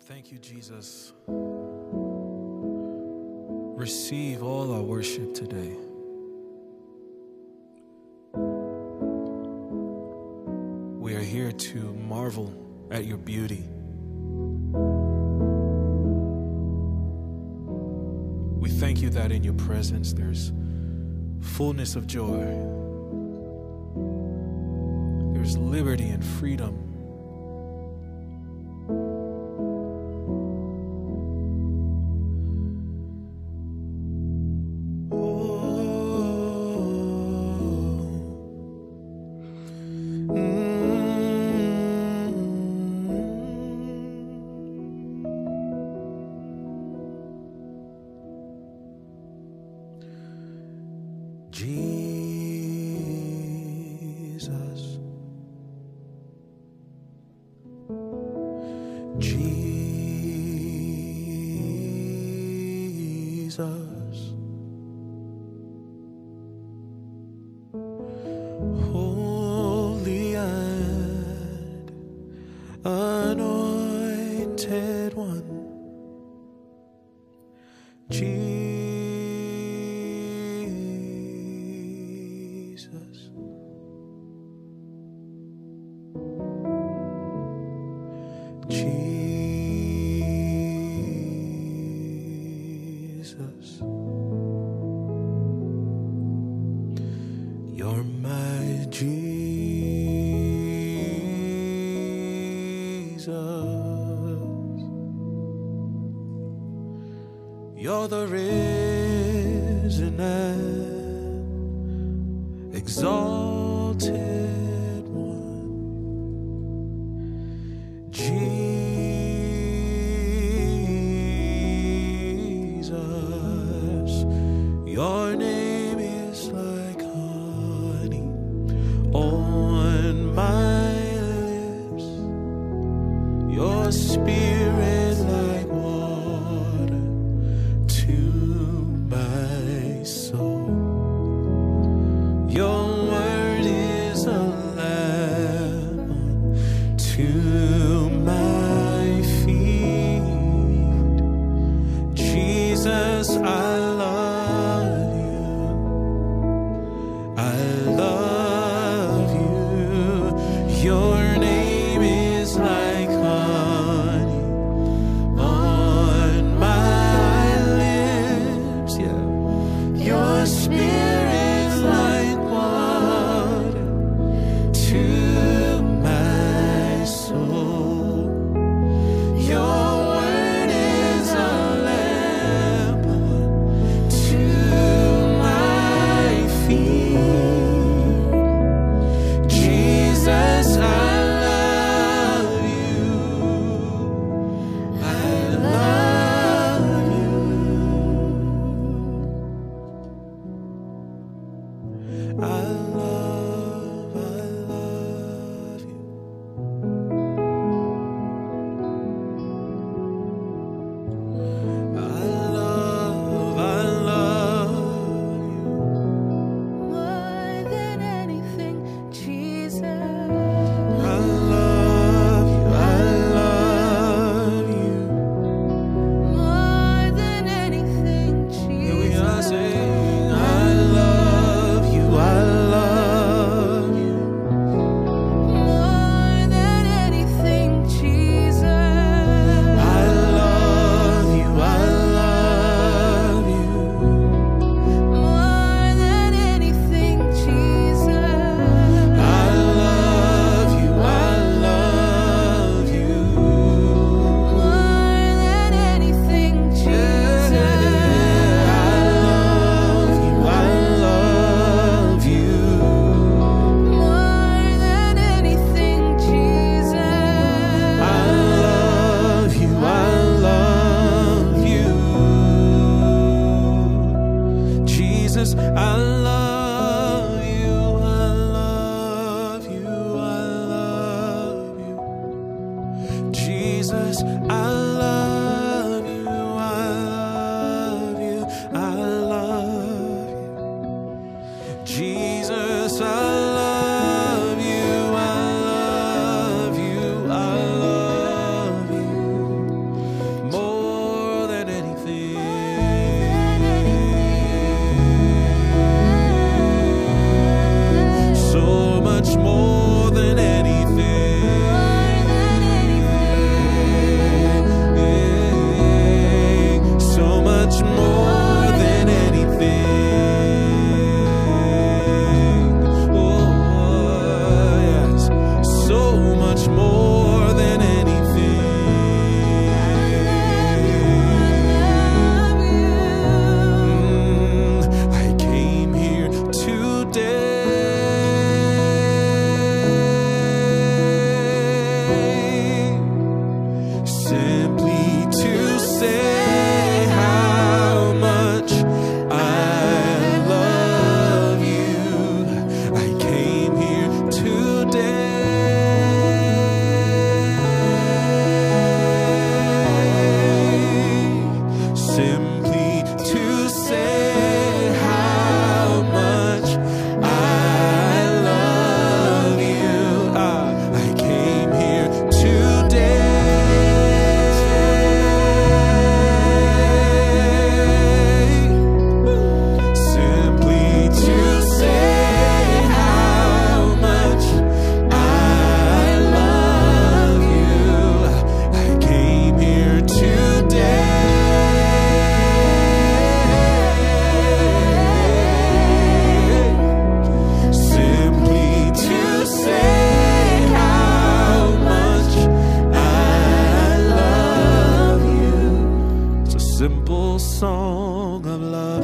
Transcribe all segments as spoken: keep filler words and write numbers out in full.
Thank you, Jesus. Receive all our worship today. We are here to marvel at your beauty. We thank you that in your presence there's fullness of joy. There's liberty and freedom. Jesus, Jesus, Holy and Anointed One, Jesus. Jesus, you're my Jesus. You're the risen and exalted one, Jesus. Your name is like honey on my lips, your spirit like water to my soul. Your word is a lamp to my feet. Jesus, I song of love,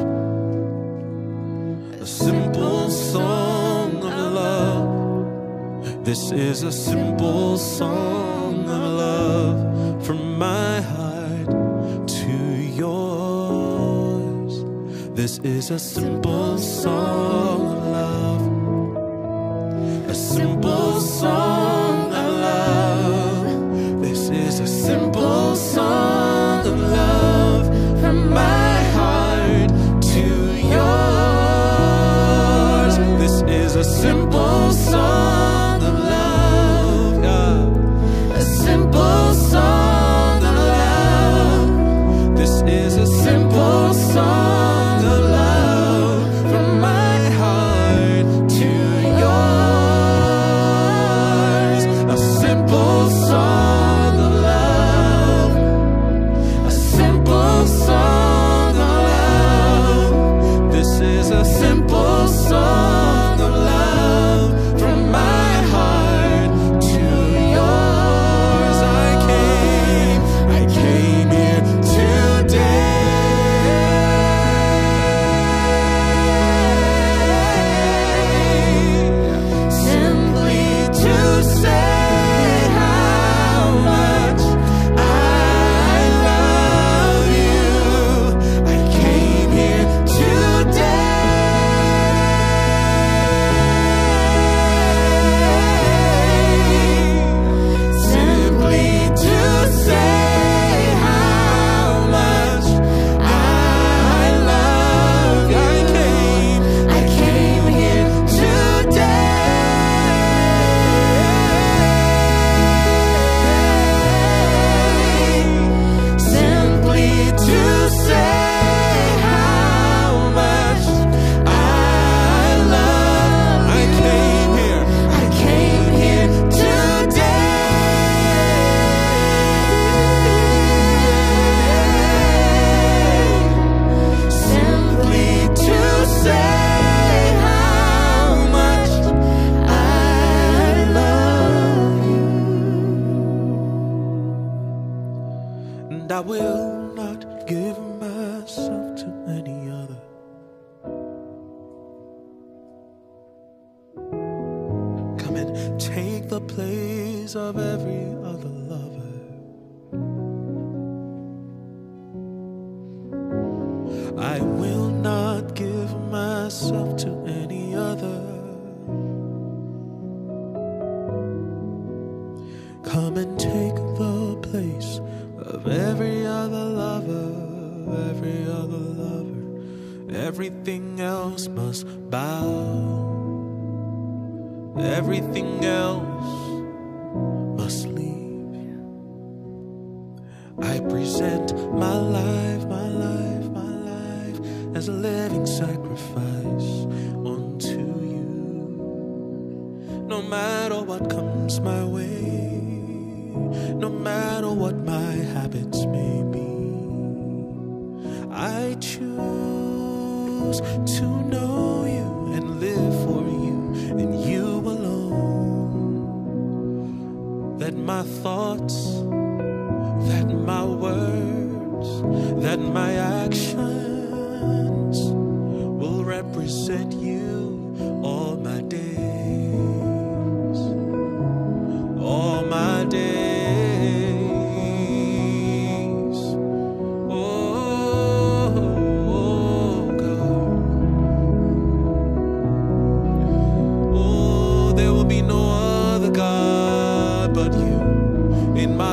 a simple song of love. This is a simple song of love from my heart to yours. This is a simple song of love, a simple song of love. This is a simple song of love from my heart to yours. This is a simple song of love, yeah. A simple song of love. This is a simple song of love from my heart to yours. A simple song of love, a simple song of love. This is a simple song of love from my heart to yours. I came, I came here today simply to say how much I love you. I came here today simply to say how much I love you. I came, I came here today simply to say how much I love. I came here, I came here today simply to say how much I love you. And I will not give myself to any other. Come and take the place of every other lover. I will not give myself to any other. Come and take the place of every other lover, every other lover. Everything else must bow. Everything else must leave. I present my life, my life, my life as a living sacrifice unto you. No matter what comes my way, no matter what my habits may be, I choose to know you and live for you and you alone. That my thoughts, that my words, that my actions will represent you all my days, all my days. Oh, oh, God. Oh, there will be no other God but you in my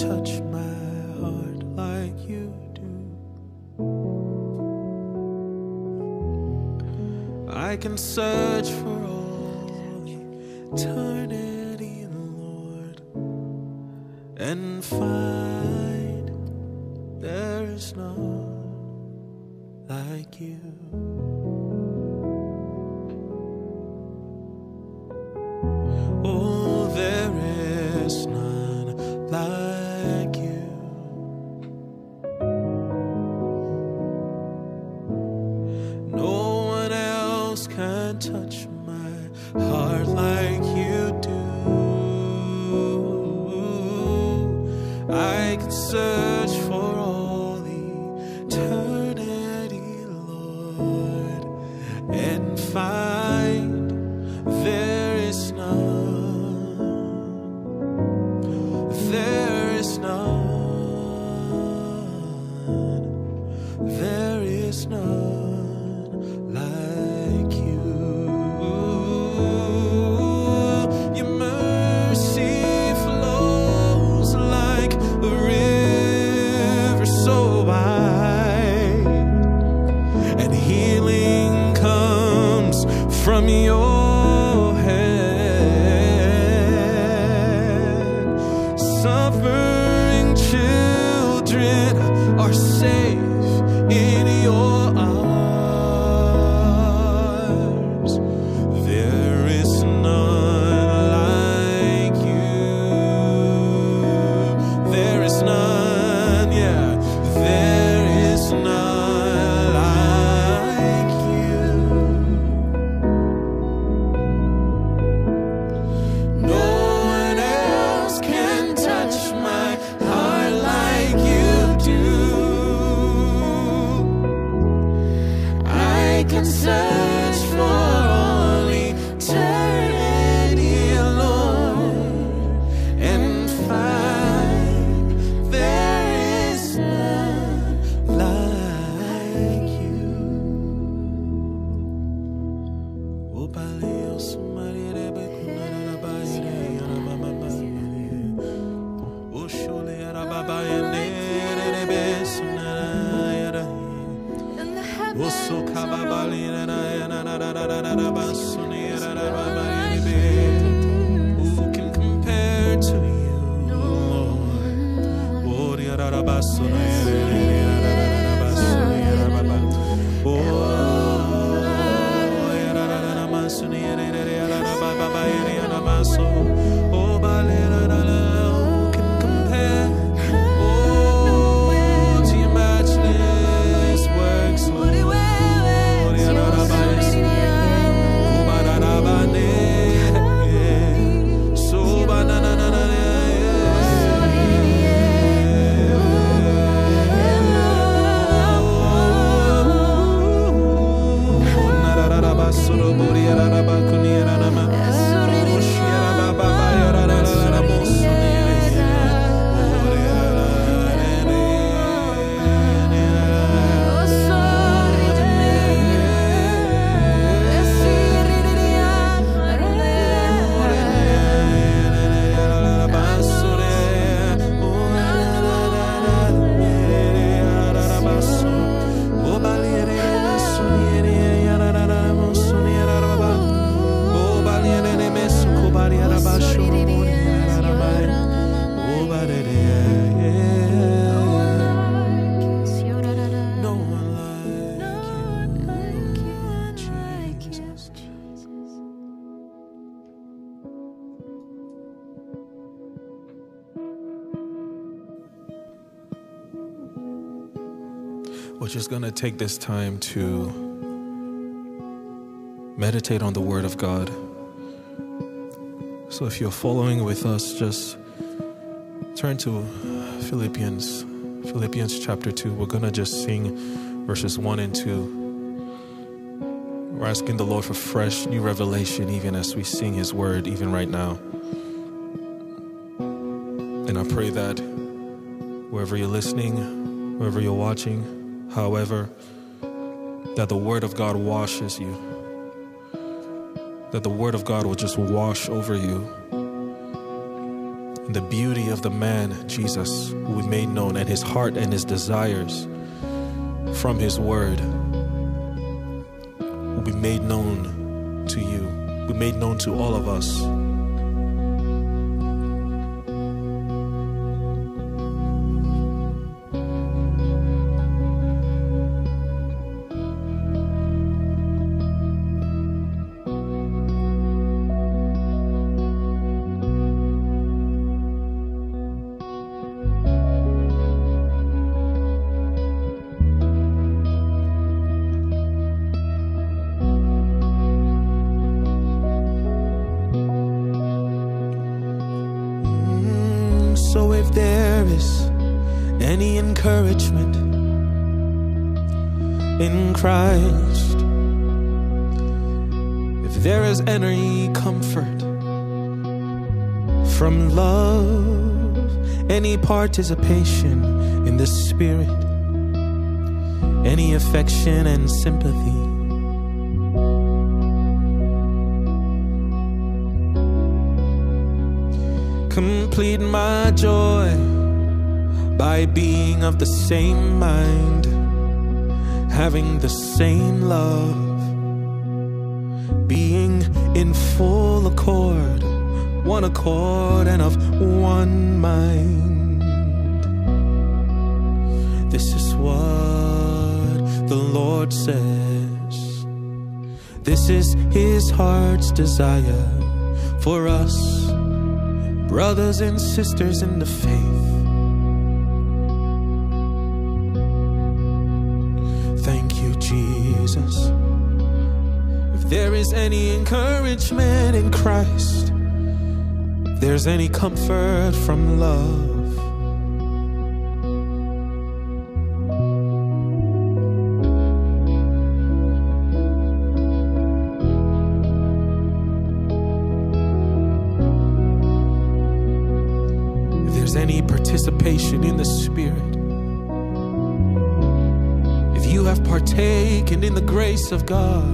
touch my heart like you do. I can search for all eternity, Lord, and find there is none like you. Oh, there is none like you. No one else can touch my heart like you do. I can search for all eternity, Lord, and find there is none. There is none. There is none like you. Your mercy flows like a river so wide, and healing comes from your hand. Suffering children are safe in your arms. There is none like you. There is none, yeah. There is none like you. No one else can touch my heart like you do. I can search for all eternity, Lord, and find there is none like you. Oh, Paleo, somebody, Rebe, Kunara, Baile, Yarababa, Oh, Shule, Yarababa, Yene, Rebe, Sunara, Yara. Oso kababali na na na na na na na na basuni na na na na. Who can compare to you, Lord? Oh, ya na na basuni na na na basuni na na. Oh, ya na na na basuni na na na na baba ya na baso. Oh, bale na na na. Who can compare? Oh, to your matchless works, Lord. We're just going to take this time to meditate on the Word of God. So if you're following with us, just turn to Philippians, Philippians chapter two. We're going to just sing verses one and two. We're asking the Lord for fresh new revelation even as we sing His Word, even right now. And I pray that wherever you're listening, wherever you're watching, however, that the Word of God washes you, that the Word of God will just wash over you, and the beauty of the man, Jesus, who we made known, and his heart and his desires from his word will be made known to you, be made known to all of us. So if there is any encouragement in Christ, if there is any comfort from love, any participation in the Spirit, any affection and sympathy, complete my joy by being of the same mind, having the same love, being in full accord, one accord and of one mind. This is what the Lord says. This is his heart's desire for us, brothers and sisters in the faith. Thank you, Jesus. If there is any encouragement in Christ, if there's any comfort from love, any participation in the Spirit, if you have partaken in the grace of God,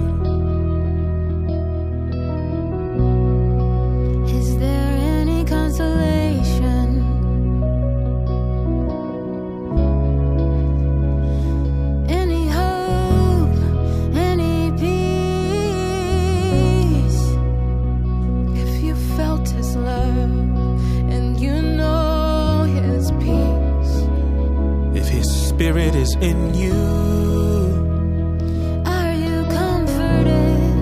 is there any consolation, any hope, any peace? If you felt his love and you know Spirit is in you, are you comforted?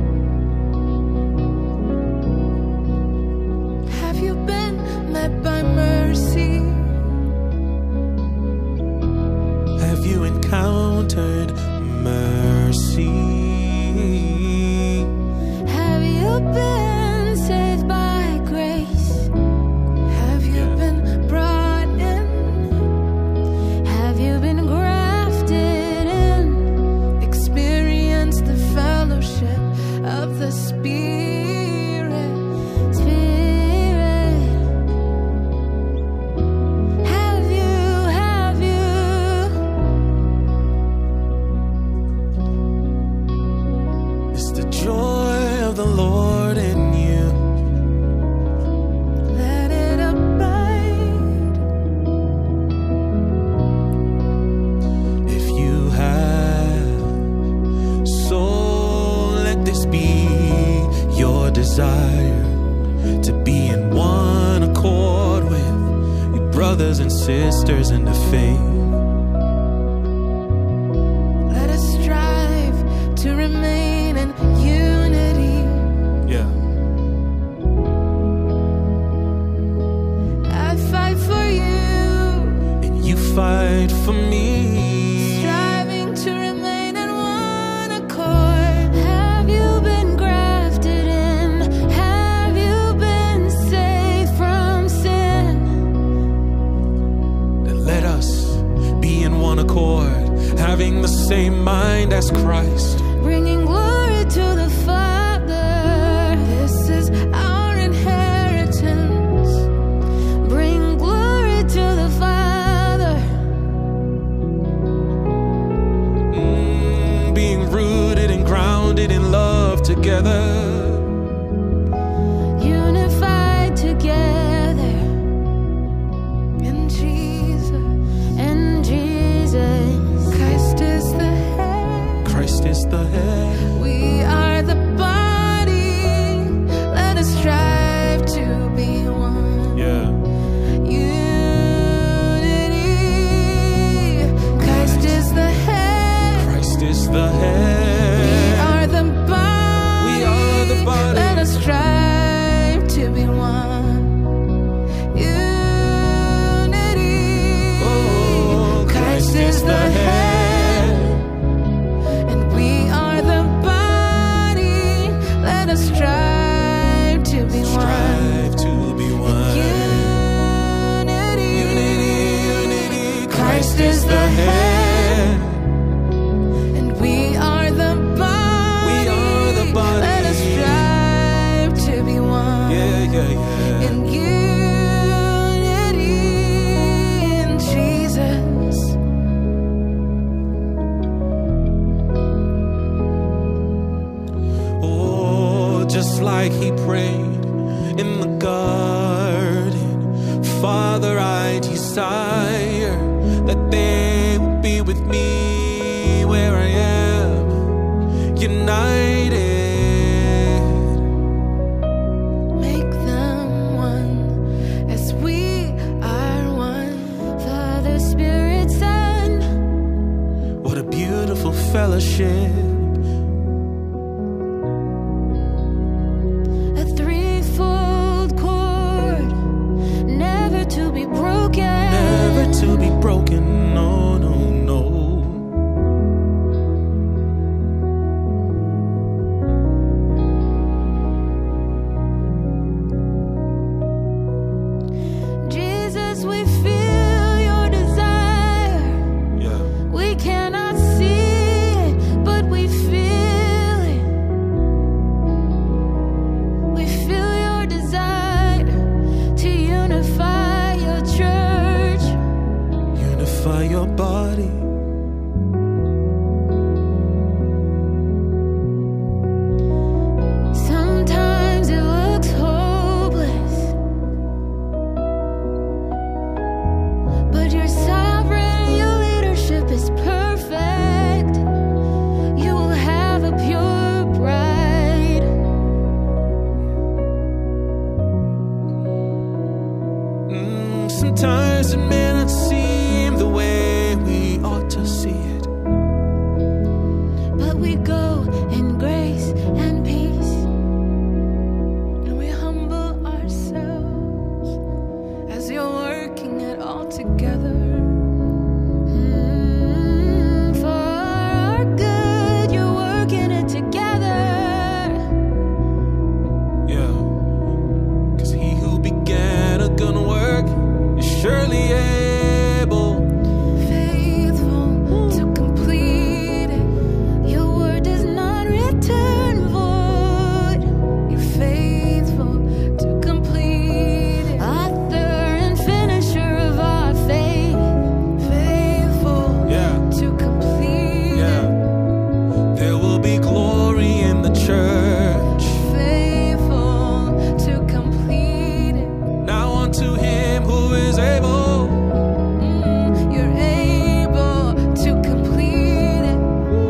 Have you been met by mercy? Have you encountered mercy? Have you been saved by grace? Have you yeah. been brought in? Have you been grafted in? Experience the fellowship of the Spirit. Spirit. Have you, have you? It's the joy of the Lord in you. Let it abide. If you have, so let this be your desire, to be in one accord with your brothers and sisters in the faith. Let us strive to remain in unity. Yeah. I fight for you, And you fight for me. striving to remain in one accord. Have you been grafted in? Have you been saved from sin? And let us be head. We are the body. Let us strive to be one. Yeah. Unity. Christ is the head. Christ is the head. We are the body. We are the body. Let us strive to be one. Unity. Oh, Christ is the head. And we are the body. Let us strive to be one. Strive to be one. Unity. Unity, unity. Christ is the head. And we are the body. We are the body. Let us strive to be one. Yeah, yeah, yeah. In unity in Jesus. Oh, just like he prayed in the garden, Father, I desire that they will be with me where I am, united. Make them one as we are one. Father, Spirit, Son. What a beautiful fellowship. A threefold cord, never to be broken. Never to be broken, no, no, no. Jesus, we feel your desire. Yeah. We cannot see it, but we feel it. We feel your desire to unify your church. Unify your body. Sometimes it looks hopeless, but you're sovereign, your leadership is perfect. You will have a pure bride. Mm, sometimes it may not seem the way we ought to see it. But we go in grace and peace, and we humble ourselves as you're working it all together. Mm, for our good, you're working it together. Yeah. Cause he who began a good work is surely able. Faithful to complete it. Your word does not return void. You're faithful to complete it. Author and finisher of our faith. Faithful Yeah. to complete Yeah. it. There will be glory in the church. Faithful to complete it. Now unto him who is able. Mm, you're able to complete it.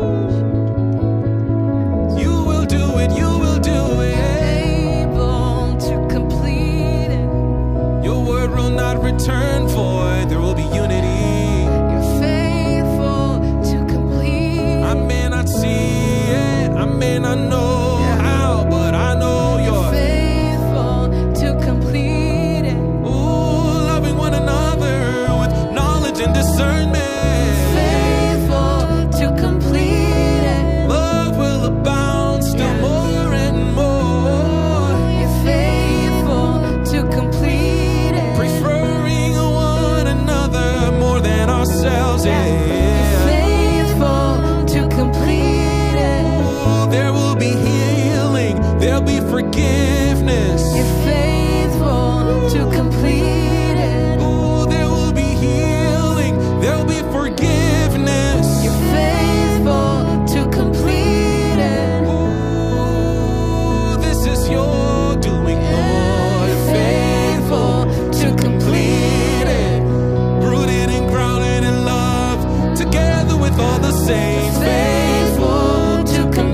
You will do it, you will do it. Able to complete it. Your word will not return void. There will be unity. You're faithful to complete. I may not see it, I may not know how, but I know you're Faithful to complete it. ooh, loving one another with knowledge and discernment. Faithful to complete it. Love will abound still Yes. more and more. You're faithful to complete it. Preferring one another more than ourselves. You're Yeah. faithful to complete it. Ooh, there will be healing. There'll be forgiveness. You're faithful to complete it. Ooh, there will be healing. There'll be forgiveness. You're faithful to complete it. Ooh, this is your doing, Lord. Faithful to complete it. Rooted and grounded in love, together with all the saints. Faithful to complete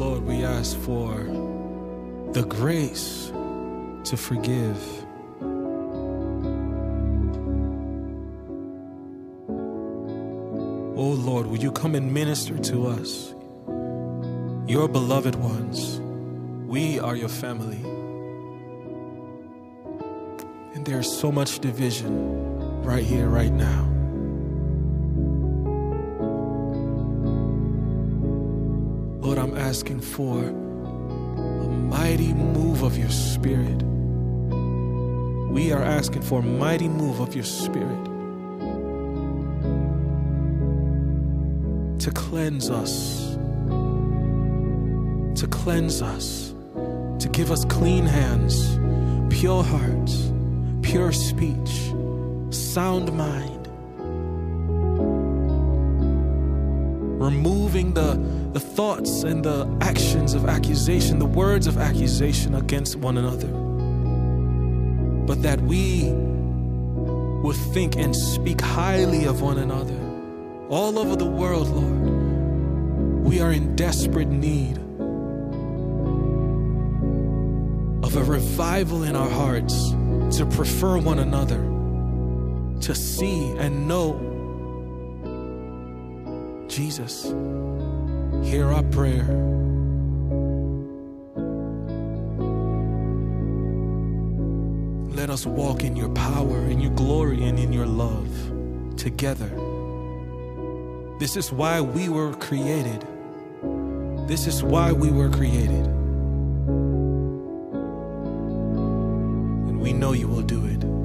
Lord, we ask for the grace to forgive. Oh Lord, will you come and minister to us, your beloved ones? We are your family. And there's so much division right here, right now. Lord, I'm asking for a mighty move of your Spirit. We are asking for a mighty move of your Spirit to cleanse us, to cleanse us, to give us clean hands, pure hearts, pure speech, sound mind, removing the, the thoughts and the actions of accusation, the words of accusation against one another, but that we will think and speak highly of one another. All over the world, Lord, we are in desperate need of a revival in our hearts to prefer one another, to see and know Jesus. Hear our prayer. Let us walk in your power, in your glory, and in your love together. This is why we were created. This is why we were created. We know you will do it.